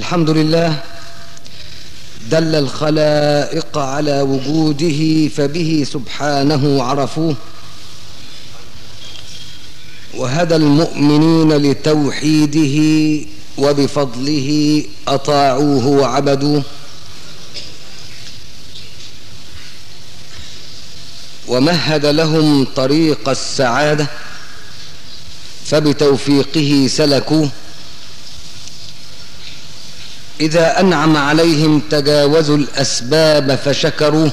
الحمد لله دل الخلائق على وجوده فبه سبحانه عرفوه، وهدى المؤمنين لتوحيده وبفضله أطاعوه وعبدوه، ومهد لهم طريق السعادة فبتوفيقه سلكوه. إذا أنعم عليهم تجاوزوا الأسباب فشكروه،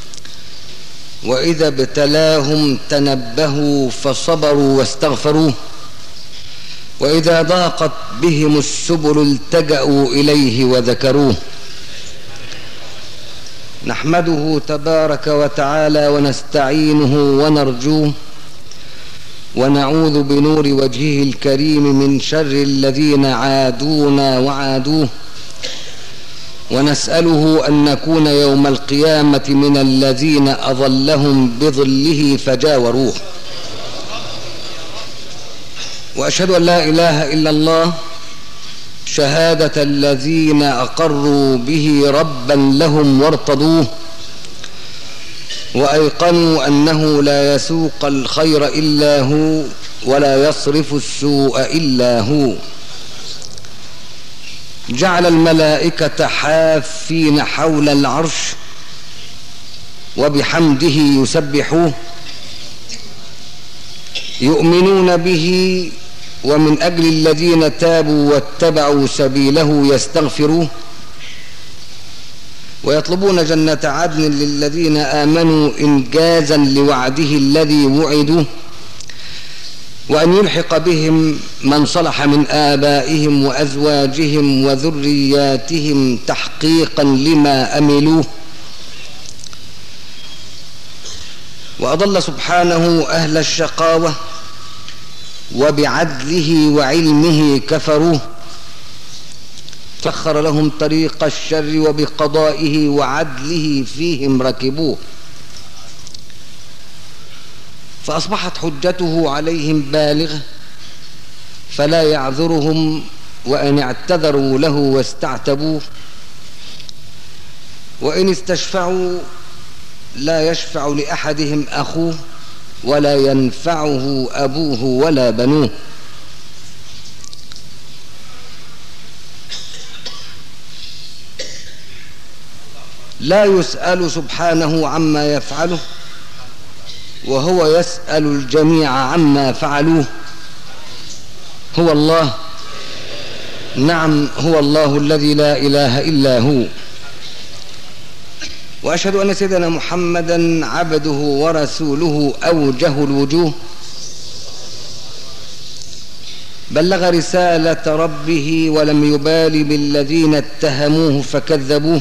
وإذا ابتلاهم تنبهوا فصبروا واستغفروه، وإذا ضاقت بهم السبل التجأوا إليه وذكروه. نحمده تبارك وتعالى ونستعينه ونرجوه، ونعوذ بنور وجهه الكريم من شر الذين عادونا وعادوه، ونسأله أن نكون يوم القيامة من الذين أظلهم بظله فجاوروه. وأشهد أن لا إله إلا الله شهادة الذين أقروا به ربا لهم وارتضوه، وأيقنوا أنه لا يسوق الخير إلا هو ولا يصرف السوء إلا هو. جعل الملائكة حافين حول العرش وبحمده يسبحوه، يؤمنون به، ومن أجل الذين تابوا واتبعوا سبيله يستغفروه، ويطلبون جنة عدن للذين آمنوا إنجازا لوعده الذي وعدوه، وأن يلحق بهم من صلح من آبائهم وأزواجهم وذرياتهم تحقيقا لما أملوه. وأضل سبحانه أهل الشقاوة وبعدله وعلمه كفروه، سخر لهم طريق الشر وبقضائه وعدله فيهم ركبوه، فأصبحت حجته عليهم بالغة فلا يعذرهم، وإن اعتذروا له واستعتبوه، وإن استشفعوا لا يشفع لأحدهم أخوه، ولا ينفعه أبوه ولا بنوه. لا يسأل سبحانه عما يفعله، وهو يسأل الجميع عما فعلوه. هو الله، نعم هو الله الذي لا إله إلا هو. وأشهد أن سيدنا محمدا عبده ورسوله أوجه الوجوه، بلغ رسالة ربه ولم يبال بالذين اتهموه فكذبوه،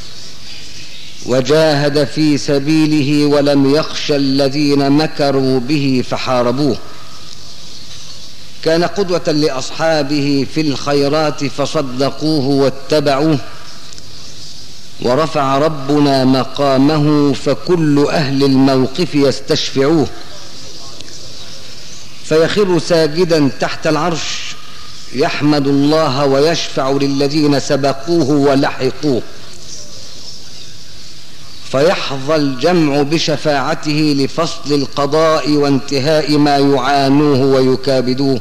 وجاهد في سبيله ولم يخش الذين مكروا به فحاربوه. كان قدوة لأصحابه في الخيرات فصدقوه واتبعوه، ورفع ربنا مقامه فكل أهل الموقف يستشفعوه، فيخر ساجدا تحت العرش يحمد الله ويشفع للذين سبقوه ولحقوه، فيحظى الجمع بشفاعته لفصل القضاء وانتهاء ما يعانوه ويكابدوه،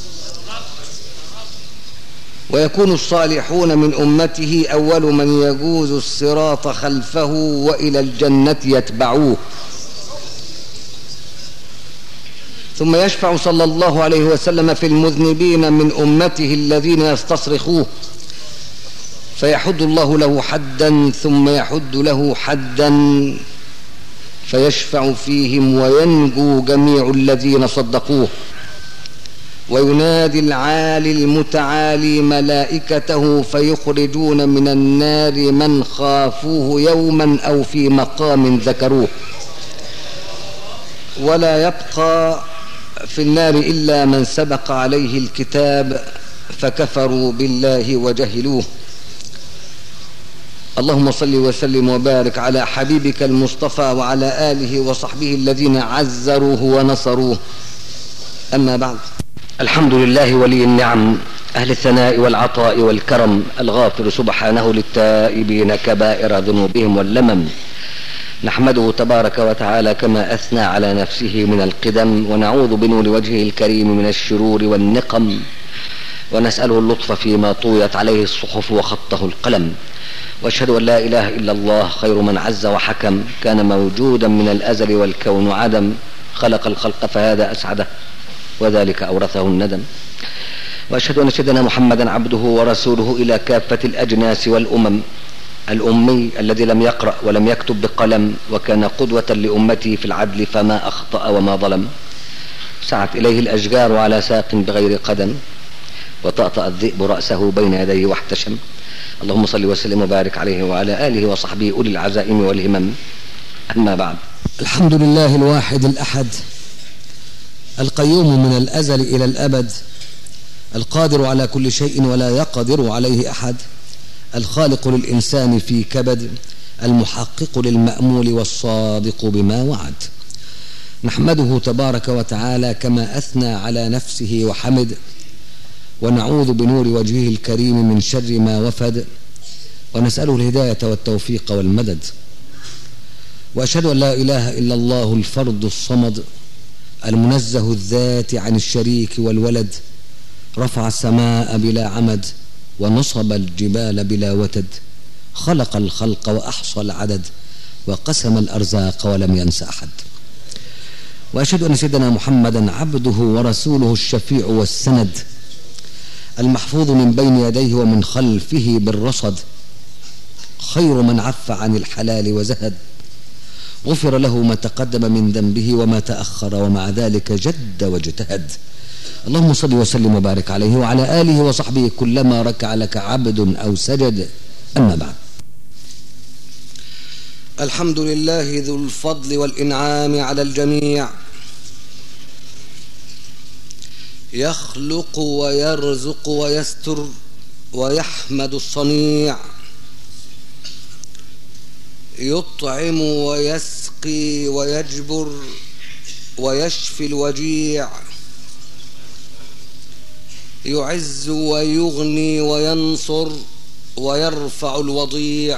ويكون الصالحون من أمته أول من يجوز الصراط خلفه وإلى الجنة يتبعوه. ثم يشفع صلى الله عليه وسلم في المذنبين من أمته الذين يستصرخوه، فيحد الله له حدا ثم يحد له حدا، فيشفع فيهم وينجو جميع الذين صدقوه. وينادي العالي المتعالي ملائكته فيخرجون من النار من خافوه يوما أو في مقام ذكروه، ولا يبقى في النار إلا من سبق عليه الكتاب فكفروا بالله وجهلوه. اللهم صل وسلم وبارك على حبيبك المصطفى وعلى آله وصحبه الذين عزروه ونصروه. أما بعد، الحمد لله ولي النعم أهل الثناء والعطاء والكرم، الغافر سبحانه للتائبين كبائر ذنوبهم واللمم. نحمده تبارك وتعالى كما أثنى على نفسه من القدم، ونعوذ بنور وجهه الكريم من الشرور والنقم، ونسأله اللطف فيما طويت عليه الصحف وخطه القلم. وأشهد أن لا إله إلا الله خير من عز وحكم، كان موجودا من الأزل والكون عدم، خلق الخلق فهذا أسعده وذلك أورثه الندم. وأشهد أن سيدنا محمدا عبده ورسوله إلى كافة الأجناس والأمم، الأمي الذي لم يقرأ ولم يكتب بقلم، وكان قدوة لأمته في العدل فما أخطأ وما ظلم. سعت إليه الأشجار على ساق بغير قدم، وطأطأ الذئب رأسه بين يديه واحتشم. اللهم صل وسلم وبارك عليه وعلى آله وصحبه أولي العزائم والهمم. أما بعد، الحمد لله الواحد الأحد القيوم من الأزل إلى الأبد، القادر على كل شيء ولا يقدر عليه أحد، الخالق للإنسان في كبد، المحقق للمأمول والصادق بما وعد. نحمده تبارك وتعالى كما أثنى على نفسه وحمد، ونعوذ بنور وجهه الكريم من شر ما وفد، ونسأله الهداية والتوفيق والمدد. وأشهد أن لا إله إلا الله الفرد الصمد، المنزه الذات عن الشريك والولد، رفع السماء بلا عمد، ونصب الجبال بلا وتد، خلق الخلق وأحصى العدد، وقسم الأرزاق ولم ينس أحد. وأشهد أن سيدنا محمدا عبده ورسوله الشفيع والسند، المحفوظ من بين يديه ومن خلفه بالرصد، خير من عف عن الحلال وزهد، غفر له ما تقدم من ذنبه وما تأخر، ومع ذلك جد واجتهد. اللهم صل وسلم وبارك عليه وعلى آله وصحبه كلما ركع لك عبد أو سجد. أما بعد، الحمد لله ذو الفضل والإنعام على الجميع، يخلق ويرزق ويستر ويحمد الصنيع، يطعم ويسقي ويجبر ويشفي الوجيع، يعز ويغني وينصر ويرفع الوضيع،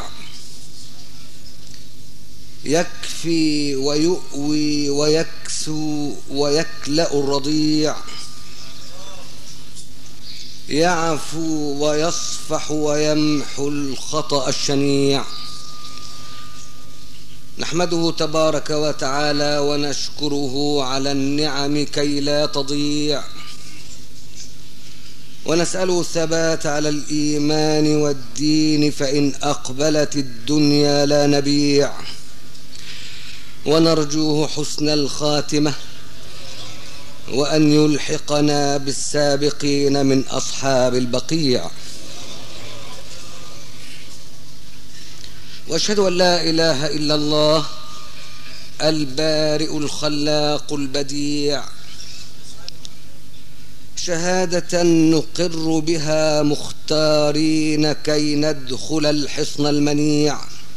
يكفي ويؤوي ويكسو ويكلأ الرضيع، يعفو ويصفح ويمحو الخطأ الشنيع. نحمده تبارك وتعالى ونشكره على النعم كي لا تضيع، ونسأله الثبات على الإيمان والدين فإن أقبلت الدنيا لا نبيع، ونرجوه حسن الخاتمة، وأن يلحقنا بالسابقين من أصحاب البقيع. وأشهد أن لا إله إلا الله البارئ الخلاق البديع، شهادة نقر بها مختارين كي ندخل الحصن المنيع.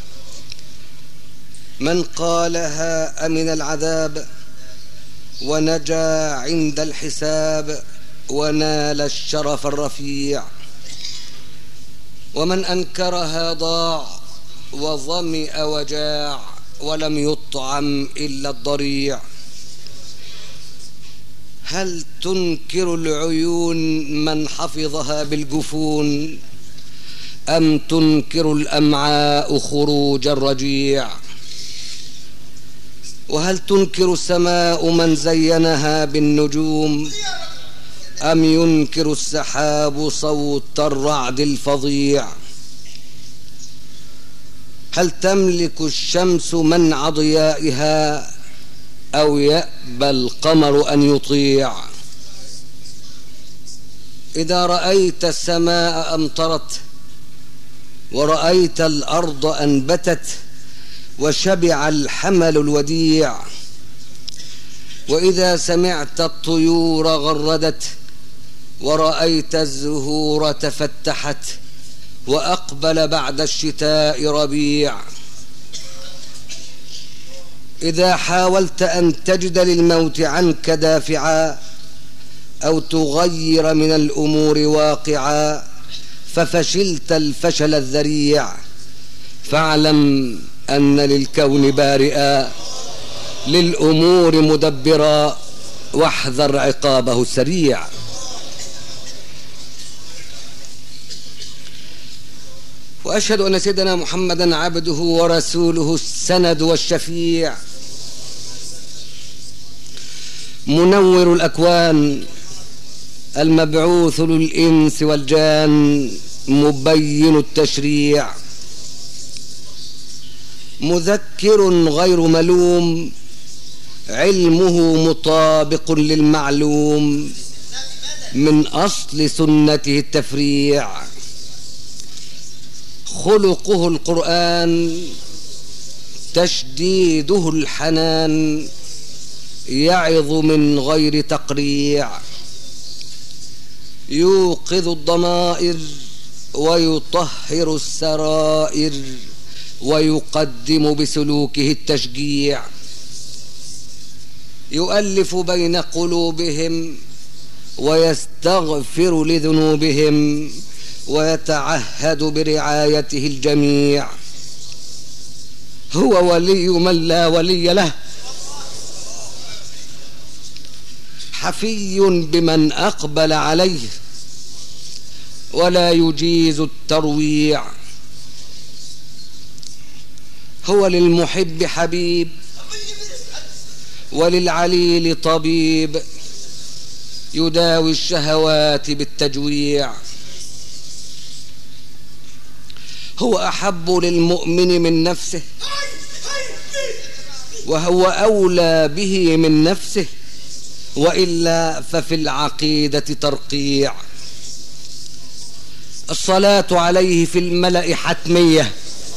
من قالها أمن العذاب ونجا عند الحساب، ونال الشرف الرفيع. ومن أنكرها ضاع وظمئ وجاع، ولم يطعم إلا الضريع. هل تنكر العيون من حفظها بالجفون، أم تنكر الأمعاء خروج الرجيع؟ وهل تنكر السماء من زينها بالنجوم، أم ينكر السحاب صوت الرعد الفظيع؟ هل تملك الشمس منع ضيائها، أو يأبى القمر أن يطيع؟ إذا رأيت السماء أمطرت، ورأيت الأرض أنبتت، وشبع الحمل الوديع. وإذا سمعت الطيور غردت، ورأيت الزهور تفتحت، وأقبل بعد الشتاء ربيع. إذا حاولت أن تجد للموت عنك دافعا، أو تغير من الأمور واقعا ففشلت الفشل الذريع. فاعلم أن للكون بارئا للأمور مدبرا واحذر عقابه السريع. وأشهد أن سيدنا محمدا عبده ورسوله السند والشفيع منور الأكوان المبعوث للإنس والجان مبين التشريع مذكر غير ملوم علمه مطابق للمعلوم من أصل سنته التفريع خلقه القرآن تشديده الحنان يعظ من غير تقريع يوقظ الضمائر ويطهر السرائر ويقدم بسلوكه التشجيع يؤلف بين قلوبهم ويستغفر لذنوبهم ويتعهد برعايته الجميع هو ولي من لا ولي له حفي بمن أقبل عليه ولا يجيز الترويع هو للمحب حبيب وللعليل طبيب يداوي الشهوات بالتجويع هو أحب للمؤمن من نفسه وهو أولى به من نفسه وإلا ففي العقيدة ترقيع الصلاة عليه في الملأ حتمية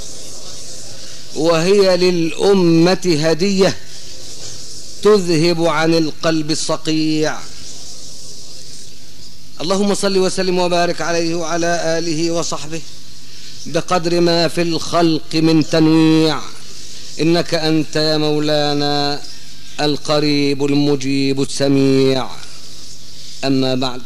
وهي للأمة هدية تذهب عن القلب الصقيع اللهم صل وسلم وبارك عليه وعلى آله وصحبه بقدر ما في الخلق من تنويع إنك أنت يا مولانا القريب المجيب السميع. أما بعد،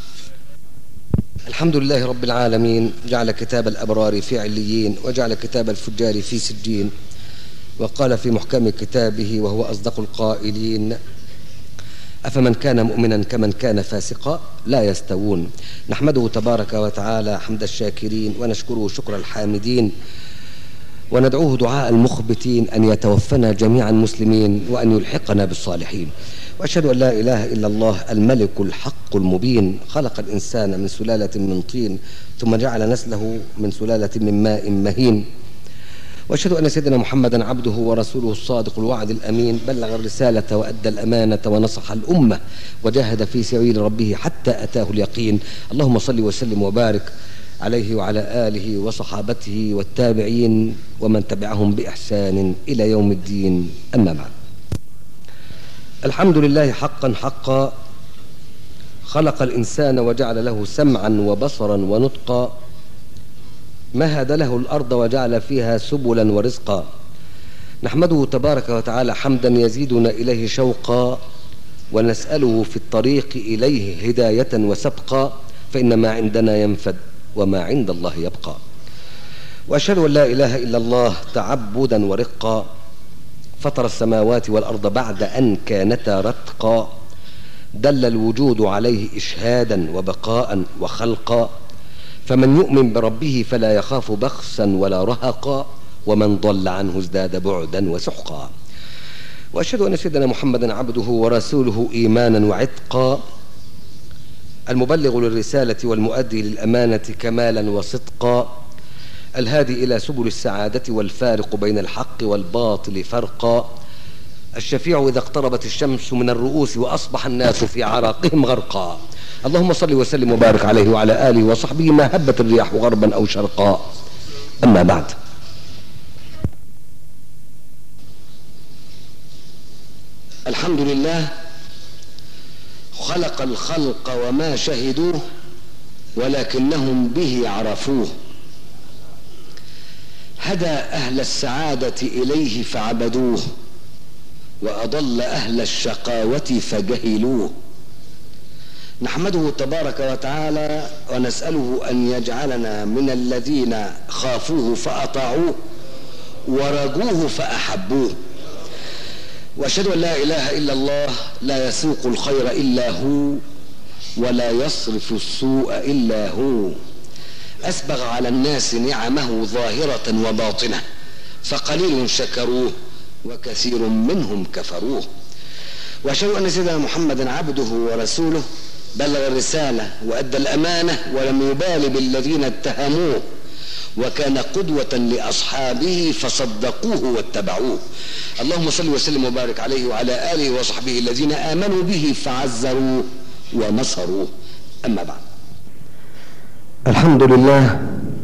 الحمد لله رب العالمين جعل كتاب الأبرار في عليين وجعل كتاب الفجار في سجين وقال في محكم كتابه وهو أصدق القائلين أفمن كان مؤمنا كمن كان فاسقا لا يستوون. نحمده تبارك وتعالى حمد الشاكرين ونشكره شكر الحامدين وندعوه دعاء المخبتين أن يتوفنا جميعا مسلمين وأن يلحقنا بالصالحين. وأشهد أن لا إله إلا الله الملك الحق المبين خلق الإنسان من سلالة من طين ثم جعل نسله من سلالة من ماء مهين. وأشهد أن سيدنا محمدا عبده ورسوله الصادق الوعد الأمين بلغ الرسالة وأدى الأمانة ونصح الأمة وجاهد في سبيل ربه حتى أتاه اليقين. اللهم صل وسلم وبارك عليه وعلى آله وصحابته والتابعين ومن تبعهم بإحسان إلى يوم الدين. أما بعد، الحمد لله حقا حقا خلق الإنسان وجعل له سمعا وبصرا ونطقا مهد له الأرض وجعل فيها سبلا ورزقا. نحمده تبارك وتعالى حمدا يزيدنا إليه شوقا ونسأله في الطريق إليه هداية وسبقا فإن ما عندنا ينفد وما عند الله يبقى. وأشهد أن لا إله إلا الله تعبدا ورقا فطر السماوات والأرض بعد أن كانتا رتقا دل الوجود عليه إشهادا وبقاء وخلقا فمن يؤمن بربه فلا يخاف بخسا ولا رهقا ومن ضل عنه ازداد بعدا وسحقا. وأشهد أن سيدنا محمدا عبده ورسوله إيمانا وعتقا المبلغ للرسالة والمؤدي للأمانة كمالا وصدقا الهادي إلى سبل السعادة والفارق بين الحق والباطل فرقا الشفيع إذا اقتربت الشمس من الرؤوس وأصبح الناس في عراقهم غرقا. اللهم صل وسلم وبارك عليه وعلى آله وصحبه ما هبت الرياح غربا أو شرقا. أما بعد، الحمد لله خلق الخلق وما شهدوه ولكنهم به عرفوه هدى أهل السعادة إليه فعبدوه وأضل أهل الشقاوة فجهلوه نحمده تبارك وتعالى ونسأله أن يجعلنا من الذين خافوه فأطاعوه ورجوه فأحبوه. وأشهد أن لا إله إلا الله لا يسوق الخير إلا هو ولا يصرف السوء إلا هو. أسبغ على الناس نعمه ظاهرة وباطنة فقليل شكروه وكثير منهم كفروه. وأشهد أن سيدنا محمدا عبده ورسوله بلغ الرسالة وأدى الأمانة ولم يبال بالذين اتهموه وكان قدوة لأصحابه فصدقوه واتبعوه. اللهم صل وسلم وبارك عليه وعلى آله وصحبه الذين آمنوا به فعزروه ونصروه. أما بعد، الحمد لله.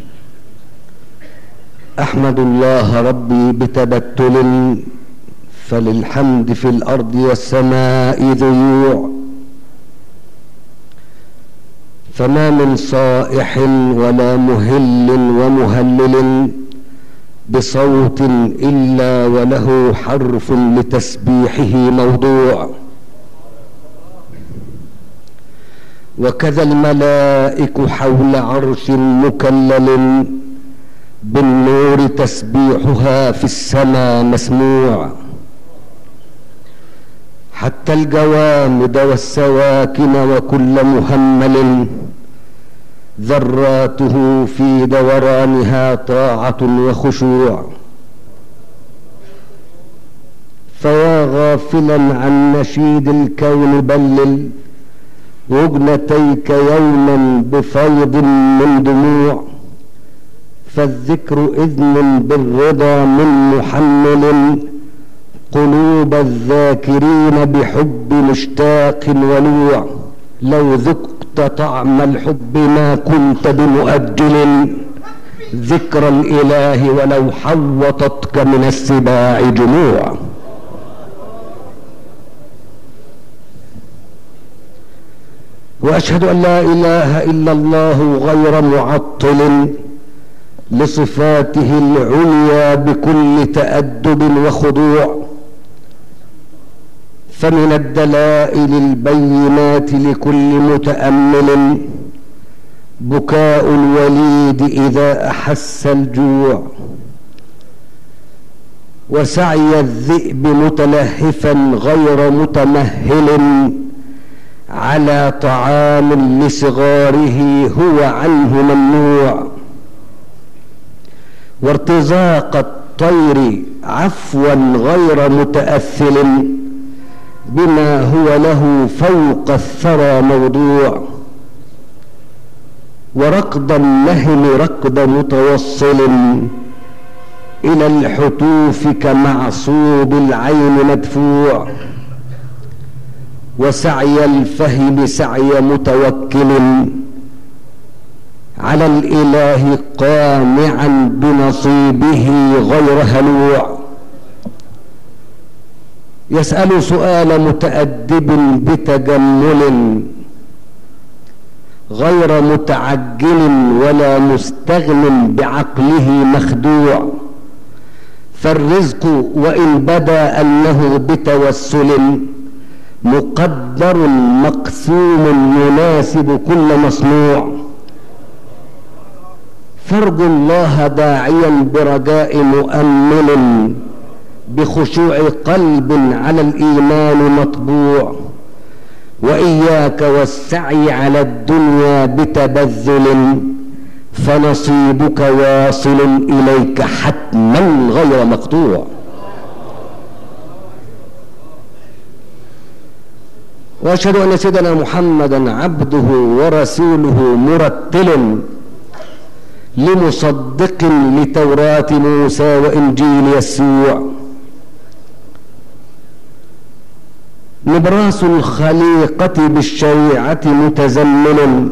أحمد الله ربي بتبتل فللحمد في الأرض والسماء ذيوع، فما من صائح ولا مهل ومهلل بصوت إلا وله حرف لتسبيحه موضوع. وكذا الملائك حول عرش مكلل بالنور تسبيحها في السماء مسموع. حتى الجوامد والسواكن وكل مهمل ذراته في دورانها طاعة وخشوع. فيا غافلا عن نشيد الكون بلل وجنتيك يوما بفيض من دموع. فالذكر إذن بالرضا من محمل قلوب الذاكرين بحب مشتاق ولوع. لو ذقت طعم الحب ما كنت بمؤجل ذكر الإله ولو حوطتك من السباع جموع. وأشهد أن لا إله إلا الله غير معطل لصفاته العليا بكل تأدب وخضوع. فمن الدلائل البينات لكل متأمل بكاء الوليد إذا أحس الجوع. وسعي الذئب متلهفا غير متمهل على طعام لصغاره هو عنه ممنوع. وارتزاق الطير عفوا غير متأثل بما هو له فوق الثرى موضوع. وركض النهم ركض متوصل إلى الحتوف كمعصوب العين مدفوع. وسعي الفهم سعي متوكل على الإله قانعا بنصيبه غير هلوع. يسأل سؤال متأدب بتجمل غير متعجل ولا مستغن بعقله مخدوع. فالرزق وإن بدا أنه بتوسل مقدر مقسوم يناسب كل مصنوع. فارجو الله داعيا برجاء مؤمل بخشوع قلب على الإيمان مطبوع. وإياك والسعي على الدنيا بتبذل فنصيبك واصل إليك حتما غير مقطوع. وأشهد أن سيدنا محمدا عبده ورسوله مرتل لمصدق لتوراة موسى وإنجيل يسوع. نبراس الخليقة بالشريعة متزمل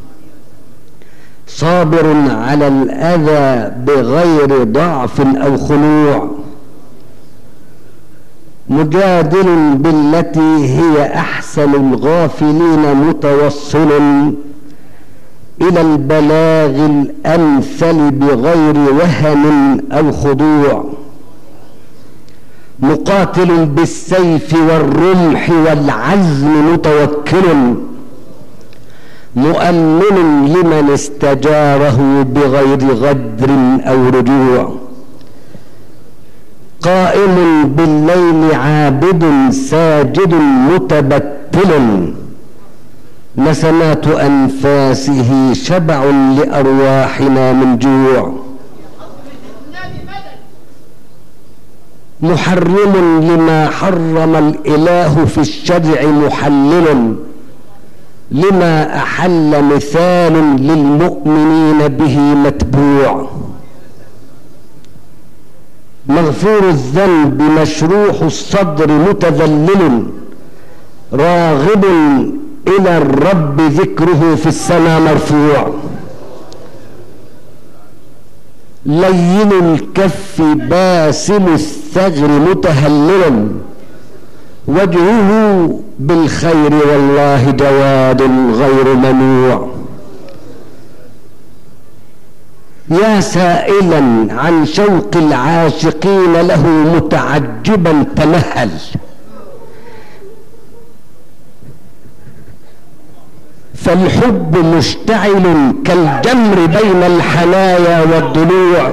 صابر على الأذى بغير ضعف أو خنوع. مجادل بالتي هي أحسن الغافلين متوصل إلى البلاغ الأمثل بغير وهن أو خضوع. مقاتل بالسيف والرمح والعزم متوكل مؤمن لمن استجاره بغير غدر أو رجوع، قائم بالليل عابد ساجد متبتل، نسمات أنفاسه شبع لأرواحنا من جوع، محرم لما حرم الإله في الشرع، محلل لما أحل، مثال للمؤمنين به متبوع، مغفور الذنب مشروح الصدر متذلل، راغب إلى الرب ذكره في السماء مرفوع، لين الكف باسل الثغر متهلل، وجهه بالخير والله جواد غير منوع. يا سائلا عن شوق العاشقين له متعجبا تمهل، فالحب مشتعل كالجمر بين الحنايا والضلوع،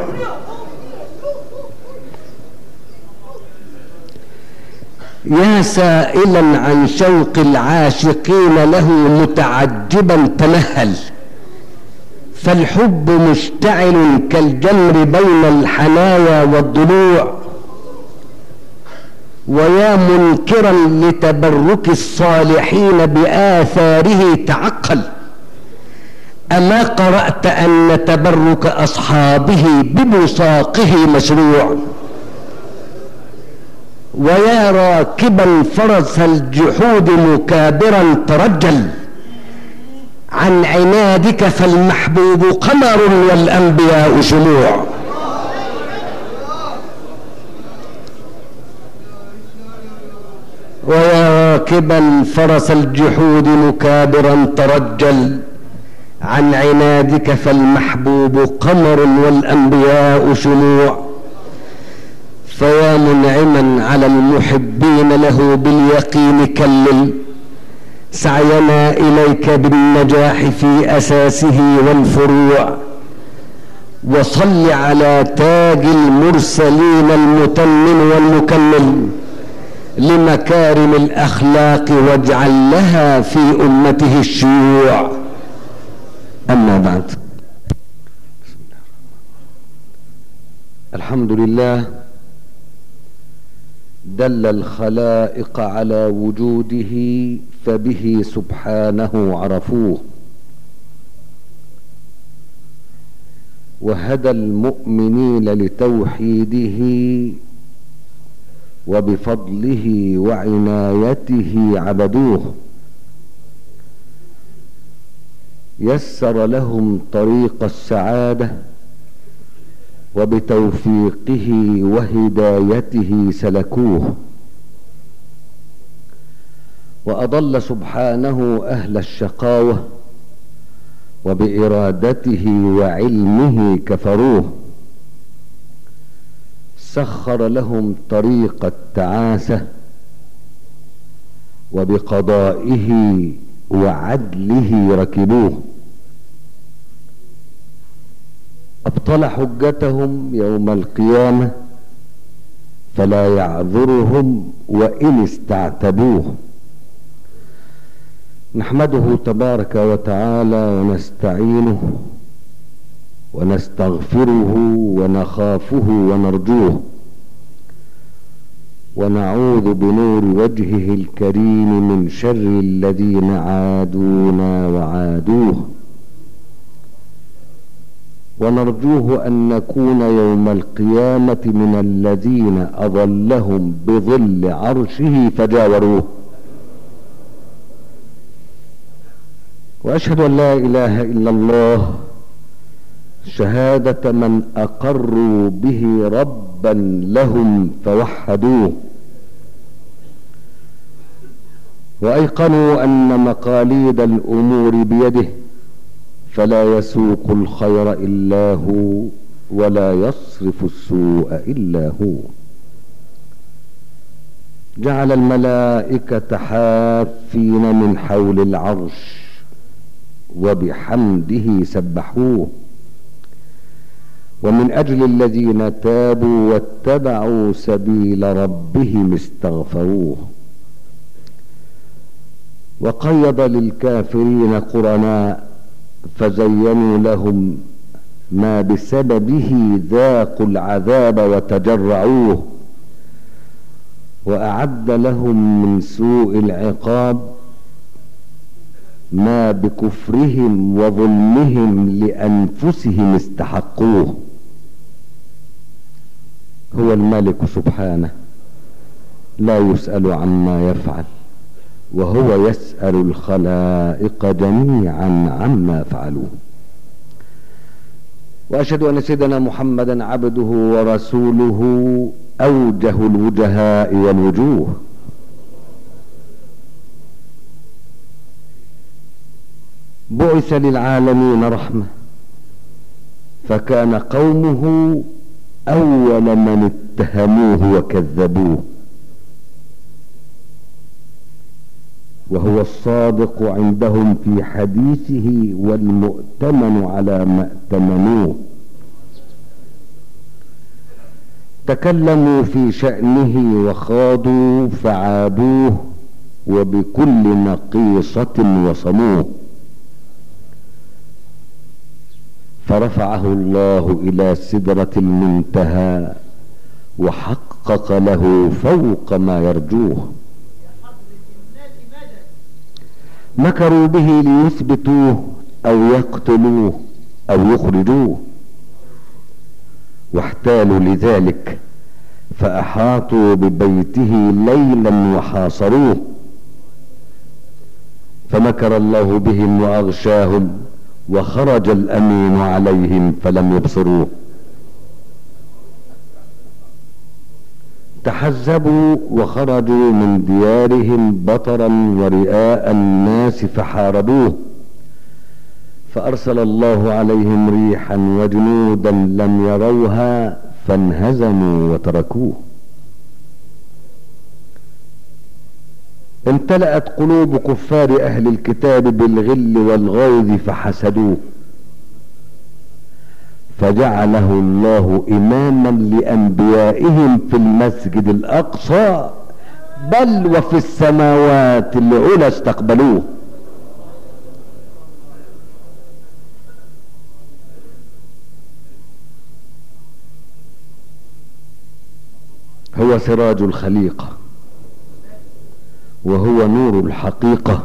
يا سائلا عن شوق العاشقين له متعجبا تمهل، فالحب مشتعل كالجمر بين الحنايا والضلوع، ويا منكرا لتبرك الصالحين بآثاره تعقل، أما قرأت أن تبرك أصحابه ببصاقه مشروع، ويا راكبا فرس الجحود مكابرا ترجل، عن عنادك فالمحبوب قمر والأنبياء شموع، ويا راكبا فرس الجحود مكابرا ترجل، عن عنادك فالمحبوب قمر والأنبياء شموع، فيا منعما على المحبين له باليقين كلل، سعينا إليك بالنجاح في أساسه والفروع، وصل على تاج المرسلين المتمم والمكمل لمكارم الأخلاق، واجعل لها في أمته الشيوع. أما بعد، الحمد لله دل الخلائق على وجوده، فبه سبحانه عرفوه، وهدى المؤمنين لتوحيده، وبفضله وعنايته عبدوه، يسر لهم طريق السعادة، وبتوفيقه وهدايته سلكوه، وأضل سبحانه أهل الشقاوة، وبإرادته وعلمه كفروه، سخر لهم طريق التعاسة، وبقضائه وعدله ركبوه، أبطل حجتهم يوم القيامة، فلا يعذرهم وإن استعتبوه. نحمده تبارك وتعالى ونستعينه ونستغفره ونخافه ونرجوه، ونعوذ بنور وجهه الكريم من شر الذين عادونا وعادوه، ونرجوه أن نكون يوم القيامة من الذين أظلهم بظل عرشه فجاوروه. وأشهد أن لا إله إلا الله شهادة من أقروا به ربا لهم فوحدوه، وأيقنوا أن مقاليد الأمور بيده، فلا يسوق الخير إلا هو، ولا يصرف السوء إلا هو. جعل الملائكة حافين من حول العرش، وبحمده سبحوه. ومن أجل الذين تابوا واتبعوا سبيل ربهم استغفروه. وقيض للكافرين قرناء فزينوا لهم ما بسببه ذاقوا العذاب وتجرعوه، وأعد لهم من سوء العقاب ما بكفرهم وظلمهم لأنفسهم استحقوه. هو الملك سبحانه لا يسأل عما يفعل، وهو يسأل الخلائق جميعا عما فعلوه. وأشهد أن سيدنا محمدا عبده ورسوله أوجه الوجهاء والوجوه، بعث للعالمين رحمة، فكان قومه أول من اتهموه وكذبوه، وهو الصادق عندهم في حديثه والمؤتمن على ما ائتمنوه. تكلموا في شأنه وخاضوا فعابوه، وبكل نقيصة وصموه، فرفعه الله إلى سدرة المنتهى وحقق له فوق ما يرجوه. مكروا به ليثبتوه أو يقتلوه أو يخرجوه، واحتالوا لذلك فأحاطوا ببيته ليلا وحاصروه، فمكر الله بهم وأغشاهم، وخرج الأمين عليهم فلم يبصروه. تحزبوا وخرجوا من ديارهم بطرا ورئاء الناس فحاربوه، فأرسل الله عليهم ريحا وجنودا لم يروها فانهزموا وتركوه. امتلأت قلوب كفار أهل الكتاب بالغل والغيظ فحسدوه، فجعله الله إماما لأنبيائهم في المسجد الأقصى، بل وفي السماوات العلى استقبلوه. هو سراج الخليقة، وهو نور الحقيقة،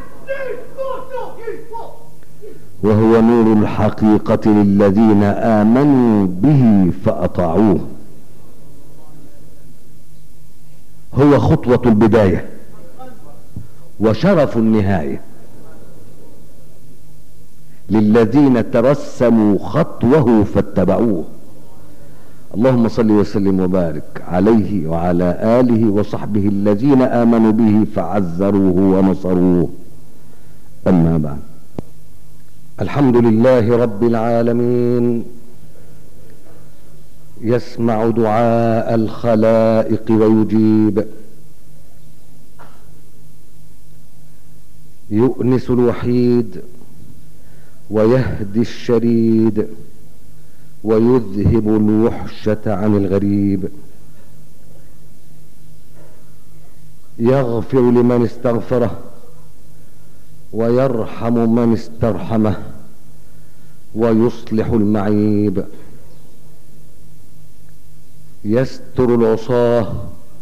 وهو نور الحقيقة للذين آمنوا به فأطاعوه. هو خطوة البداية وشرف النهاية للذين ترسموا خطوه فاتبعوه. اللهم صل وسلم وبارك عليه وعلى آله وصحبه الذين آمنوا به فعزروه ونصروه. أما بعد، الحمد لله رب العالمين، يسمع دعاء الخلائق ويجيب، يؤنس الوحيد ويهدي الشريد، ويذهب الوحشة عن الغريب، يغفر لمن استغفره ويرحم من استرحمه ويصلح المعيب، يستر العصاة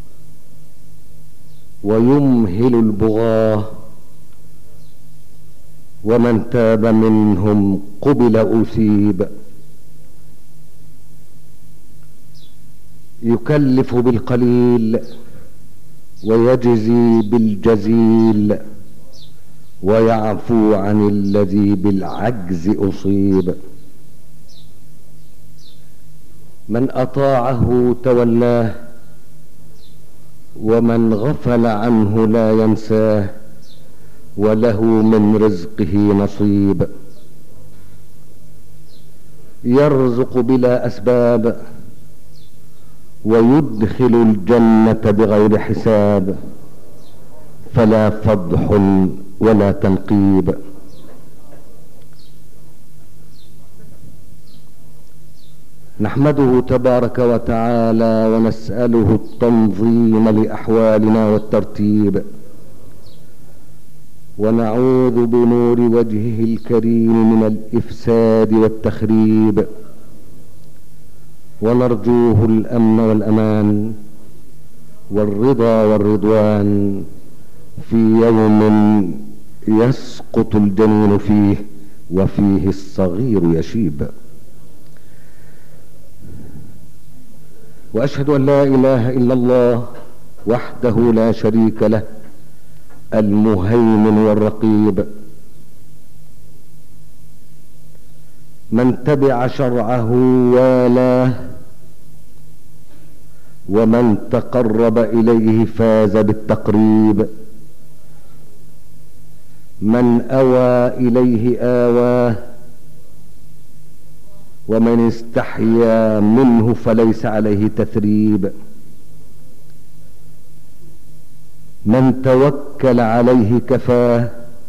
ويمهل البغاة، ومن تاب منهم قبل أثيب، يكلف بالقليل ويجزي بالجزيل، ويعفو عن الذي بالعجز أصيب. من أطاعه تولاه، ومن غفل عنه لا ينساه، وله من رزقه نصيب. يرزق بلا أسباب، ويدخل الجنة بغير حساب، فلا فضح ولا تنقيب. نحمده تبارك وتعالى ونسأله التنظيم لأحوالنا والترتيب، ونعوذ بنور وجهه الكريم من الإفساد والتخريب، ونرجوه الأمن والأمان والرضا والرضوان في يوم يسقط الجنين فيه وفيه الصغير يشيب. وأشهد أن لا إله إلا الله وحده لا شريك له المهيمن والرقيب، من تبع شرعه والاه، ومن تقرب إليه فاز بالتقريب، من أوى إليه آواه، ومن استحيا منه فليس عليه تثريب، من توكل عليه كفاه،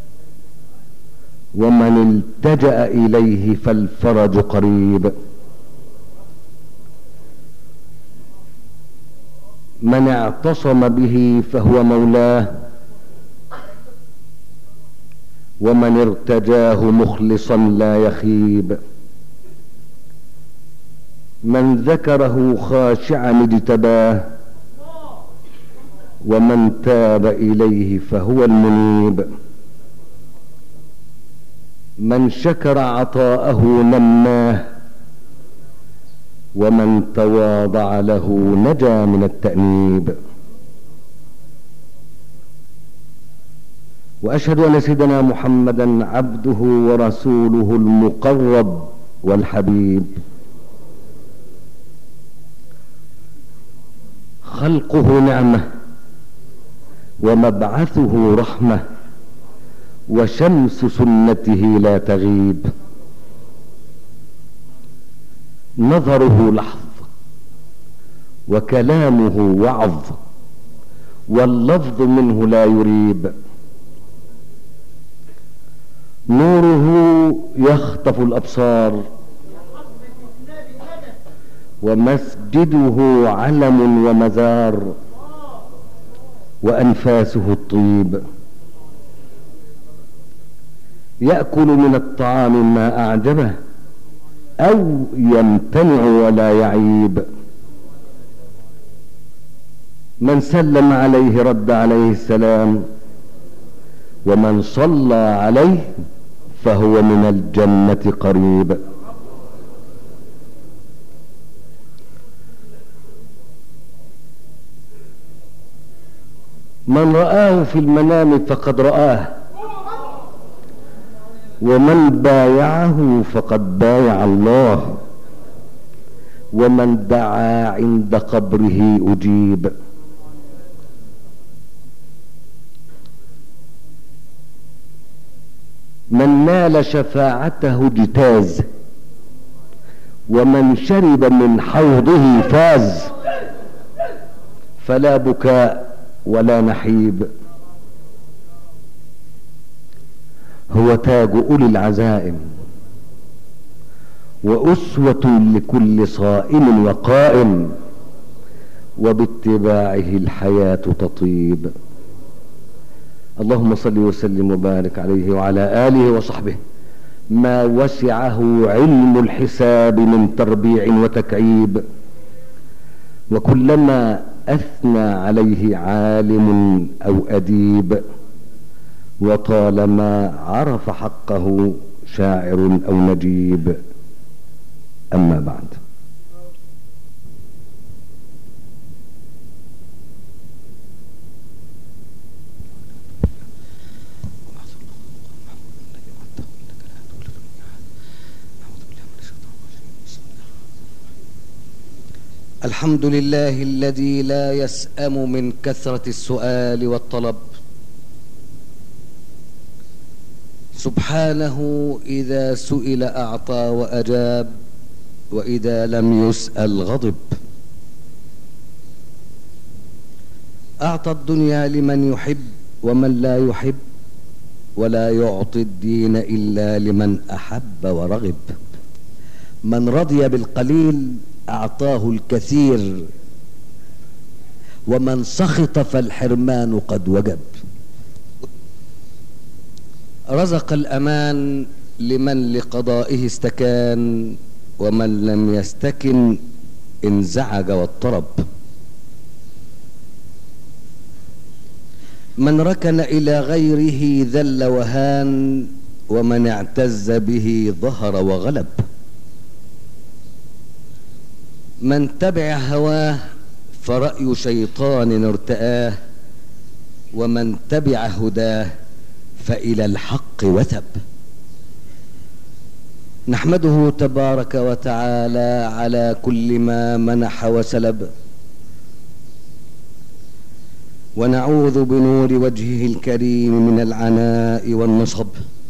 ومن التجأ إليه فالفرج قريب، من اعتصم به فهو مولاه، ومن ارتجاه مخلصا لا يخيب، من ذكره خاشعا اجتباه، ومن تاب إليه فهو المنيب، من شكر عطاءه نماه، ومن تواضع له نجا من التأنيب. وأشهد أن سيدنا محمدا عبده ورسوله المقرب والحبيب، خلقه نعمة ومبعثه رحمة، وشمس سنته لا تغيب، نظره لحظ وكلامه وعظ، واللفظ منه لا يريب، نوره يخطف الأبصار، ومسجده علم ومزار، وأنفاسه الطيب، يأكل من الطعام ما أعجبه أو يمتنع ولا يعيب، من سلم عليه رد عليه السلام، ومن صلى عليه فهو من الجنة قريب. من رآه في المنام فقد رآه، ومن بايعه فقد بايع الله، ومن دعا عند قبره أجيب. من نال شفاعته اجتاز، ومن شرب من حوضه فاز، فلا بكاء ولا نحيب. هو تاج أولي العزائم، وأسوة لكل صائم وقائم، وباتباعه الحياة تطيب. اللهم صل وسلم وبارك عليه وعلى آله وصحبه ما وسعه علم الحساب من تربيع وتكعيب، وكلما أثنى عليه عالم أو أديب، وطالما عرف حقه شاعر أو نجيب. أما بعد، الحمد لله الذي لا يسأم من كثرة السؤال والطلب، سبحانه إذا سئل أعطى وأجاب، وإذا لم يسأل غضب. أعطى الدنيا لمن يحب ومن لا يحب، ولا يعطي الدين إلا لمن أحب ورغب. من رضي بالقليل أعطاه الكثير، ومن سخط فالحرمان قد وجب. رزق الأمان لمن لقضائه استكان، ومن لم يستكن انزعج واضطرب. من ركن إلى غيره ذل وهان، ومن اعتز به ظهر وغلب. من تبع هواه فرأي شيطان ارتآه، ومن تبع هداه فإلى الحق وثب. نحمده تبارك وتعالى على كل ما منح وسلب، ونعوذ بنور وجهه الكريم من العناء والنصب،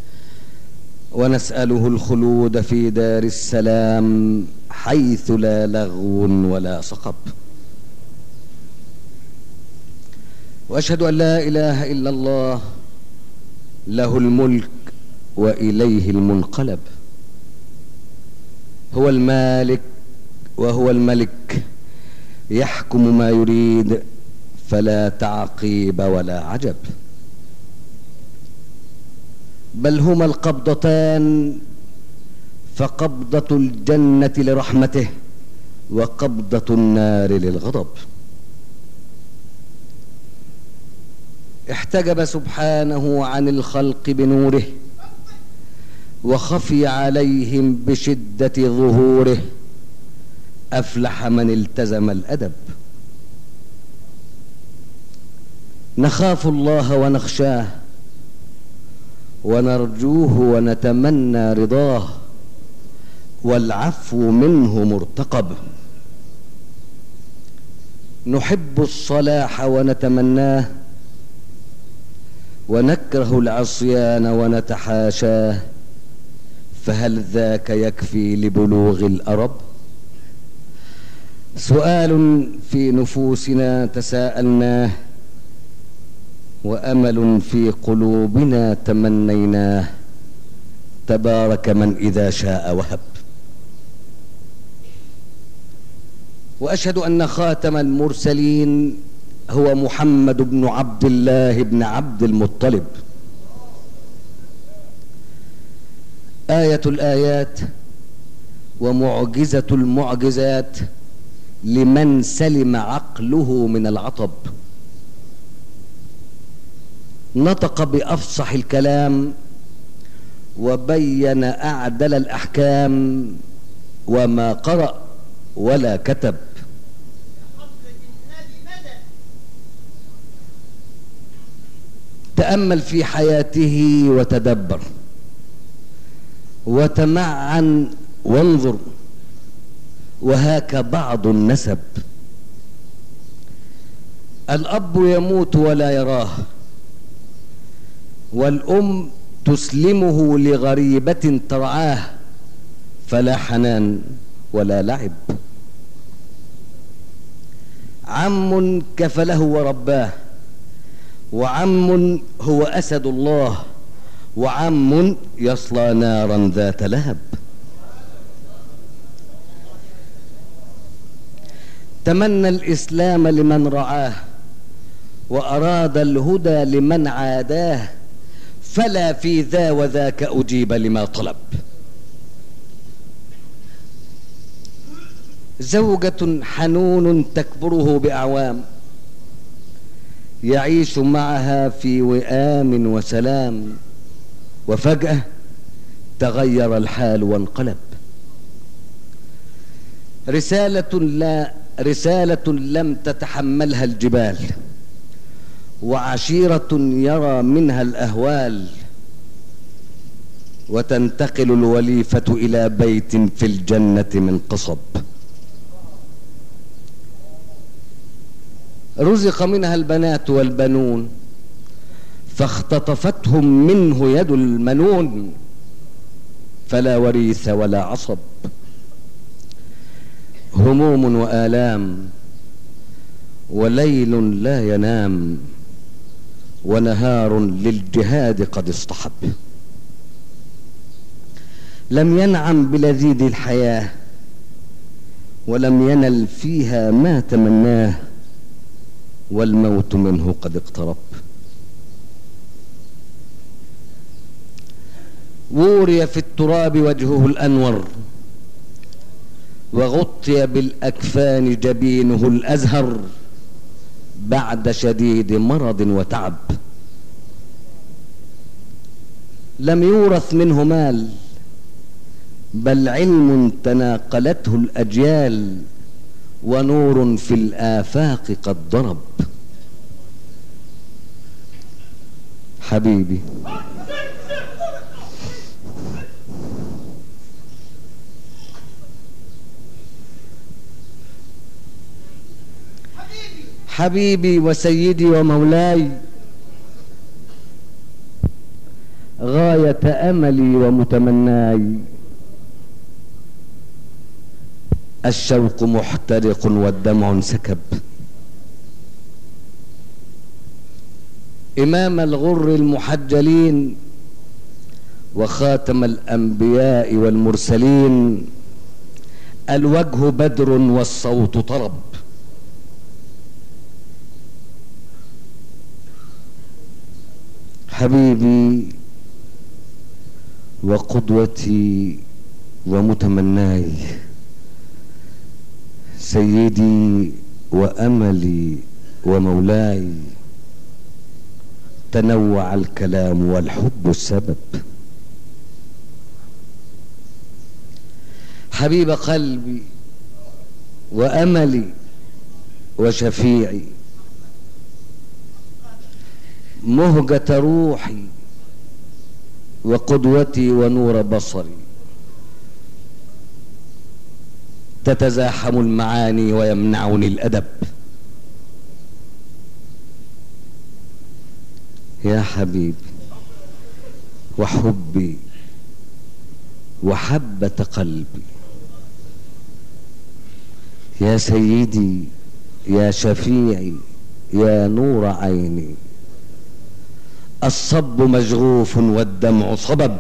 ونسأله الخلود في دار السلام حيث لا لغو ولا صخب. وأشهد أن لا إله إلا الله له الملك وإليه المنقلب. هو المالك وهو الملك، يحكم ما يريد فلا تعقيب ولا عجب. بل هما القبضتان، فقبضة الجنة لرحمته، وقبضة النار للغضب. احتجب سبحانه عن الخلق بنوره، وخفي عليهم بشدة ظهوره. أفلح من التزم الأدب. نخاف الله ونخشاه، ونرجوه ونتمنى رضاه، والعفو منه مرتقب. نحب الصلاح ونتمناه، ونكره العصيان ونتحاشاه. فهل ذاك يكفي لبلوغ الأرب؟ سؤال في نفوسنا تساءلناه، وأمل في قلوبنا تمنيناه. تبارك من إذا شاء وهب. وأشهد أن خاتم المرسلين هو محمد بن عبد الله بن عبد المطلب، آية الآيات ومعجزة المعجزات لمن سلم عقله من العطب. نطق بأفصح الكلام، وبين أعدل الأحكام، وما قرأ ولا كتب. تأمل في حياته وتدبر، وتمعن وانظر، وهاك بعض النسب. الأب يموت ولا يراه، والأم تسلمه لغريبة ترعاه، فلا حنان ولا لعب. عم كفله ورباه، وعم هو أسد الله، وعم يصلى نارا ذات لهب. تمنى الإسلام لمن رعاه، وأراد الهدى لمن عاداه. فلا في ذا وذاك أجيب لما طلب. زوجة حنون تكبره بأعوام، يعيش معها في وئام وسلام، وفجأة تغير الحال وانقلب. رسالة لم تتحملها الجبال، وعشيرة يرى منها الأهوال، وتنتقل الوليفة إلى بيت في الجنة من قصب. رزق منها البنات والبنون، فاختطفتهم منه يد المنون، فلا وريث ولا عصب. هموم وآلام، وليل لا ينام، ونهار للجهاد قد اصطحب. لم ينعم بلذيذ الحياة ولم ينل فيها ما تمناه، والموت منه قد اقترب. ووري في التراب وجهه الأنور، وغطي بالأكفان جبينه الأزهر بعد شديد مرض وتعب. لم يورث منه مال، بل علم تناقلته الأجيال، ونور في الآفاق قد ضرب. حبيبي حبيبي وسيدي ومولاي، غاية أملي ومتمناي، الشوق محترق والدمع انسكب. إمام الغر المحجلين وخاتم الأنبياء والمرسلين، الوجه بدر والصوت طرب. حبيبي وقدوتي ومتمناي، سيدي وأملي ومولاي، تنوع الكلام والحب السبب. حبيب قلبي وأملي وشفيعي، مهجة روحي وقدوتي ونور بصري، تتزاحم المعاني ويمنعني الأدب. يا حبيبي وحبي وحبة قلبي، يا سيدي يا شفيعي يا نور عيني، الصب مشغوف والدمع صبب.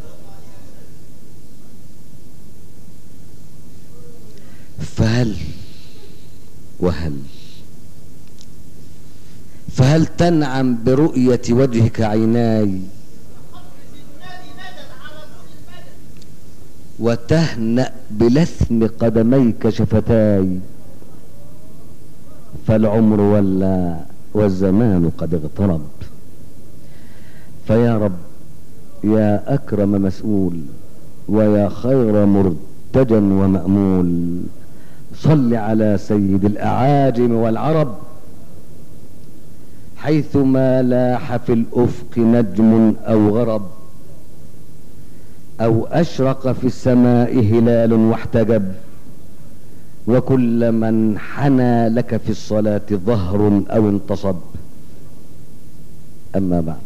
فهل تنعم برؤية وجهك عيناي، وتهنأ بلثم قدميك شفتاي، فالعمر ولى والزمان قد اغترب. فيا رب يا أكرم مسؤول ويا خير مرتجى ومأمول، صل على سيد الأعاجم والعرب، حيثما لاح في الأفق نجم أو غرب، أو أشرق في السماء هلال واحتجب، وكل من حنى لك في الصلاة ظهر أو انتصب. أما بعد،